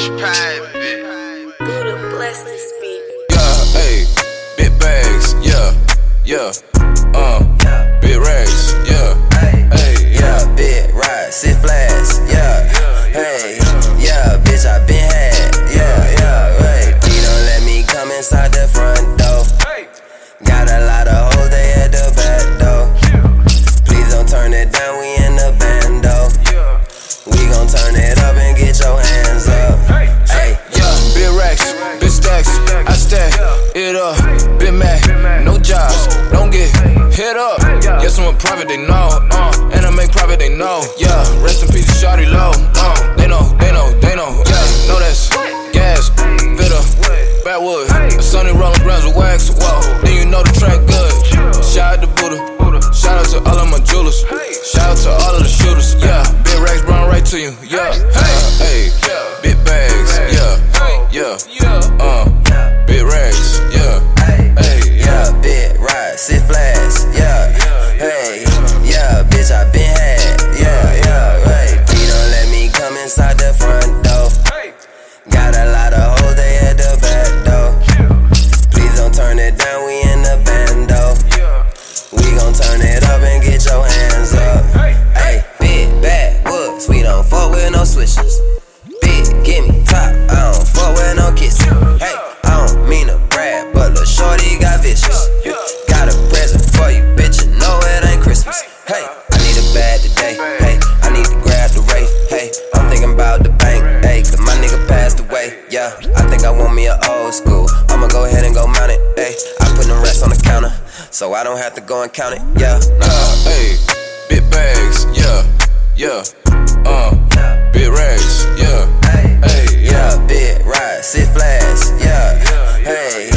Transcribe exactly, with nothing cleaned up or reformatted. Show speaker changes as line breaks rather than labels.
What's private?
Buddha bless this beat.
Yeah, ayy, big bags, yeah, yeah, uh, big racks, yeah, ayy,
yeah, big ride, sit flash, yeah, hey, yeah, bitch, I been had, yeah, yeah, hey, he don't let me come inside the front door, got a lot of hoes, they at the back door, please don't turn it down, we in the bando, we gon' turn it up and get your hands up, hey,
yeah, big racks, big stacks, I stack it up, big Mac, no jobs, don't get hit up, yes, I'm a private, they know, uh, and I make profit, they know, yeah, rest in peace, shawty low, uh, they know, they know, they know, yeah, know that's gas, fitter, backwood, a sunny rolling grams with wax, whoa, then you know the track good, shout out to Buddha, shout out to all of my jewelers, shout out to all of the shooters, yeah, big racks, brown right to you, yeah, hey, hey, big bags, yeah, yeah, uh, big racks, yeah, hey,
yeah, big ride, sit flash, yeah, hey, yeah, bitch, I been had, yeah, yeah, hey, he don't let me come inside the front door, got a lot of hoes, they at the back door, please don't turn it down, we in the bando, we gon' turn it up and get your hands up, hey, big backwoods, we don't fuck with no switches, big gimme top, I don't fuck with no kisses, hey, I don't mean to brag, but lil' shorty got vicious, got a present for you, bitch, you know it ain't Christmas, hey, I need a bag today, hey, I need to grab the Wraith, hey, I'm thinking about the bank, hey, cause my nigga passed away, yeah, I think I want me an old school, I'ma go ahead and go mount it, hey, I put the rest on the counter, so I don't have to go and count it, yeah,
nah, hey, big bags, yeah, yeah, uh, big racks, yeah, hey,
yeah, big ride, sit flash, yeah, hey,